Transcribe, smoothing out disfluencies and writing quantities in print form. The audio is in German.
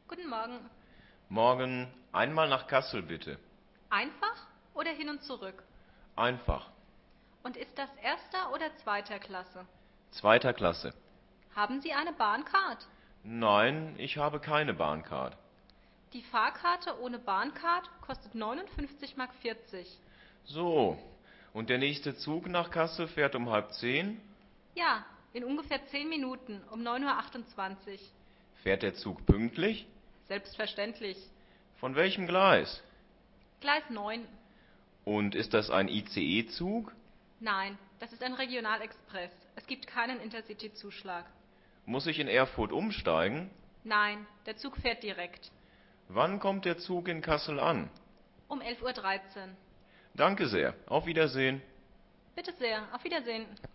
Guten Morgen. Morgen einmal nach Kassel, bitte. Einfach oder hin und zurück? Einfach. Und ist das erster oder zweiter Klasse? Zweiter Klasse. Haben Sie eine Bahncard? Nein, ich habe keine Bahncard. Die Fahrkarte ohne Bahncard kostet 59,40 Mark. So, und der nächste Zug nach Kassel fährt um 9:30? Ja, in ungefähr 10 Minuten um 9:28 Uhr. Fährt der Zug pünktlich? Selbstverständlich. Von welchem Gleis? Gleis 9. Und ist das ein ICE-Zug? Nein, das ist ein Regionalexpress. Es gibt keinen Intercity-Zuschlag. Muss ich in Erfurt umsteigen? Nein, der Zug fährt direkt. Wann kommt der Zug in Kassel an? Um 11:13 Uhr. Danke sehr. Auf Wiedersehen. Bitte sehr, auf Wiedersehen.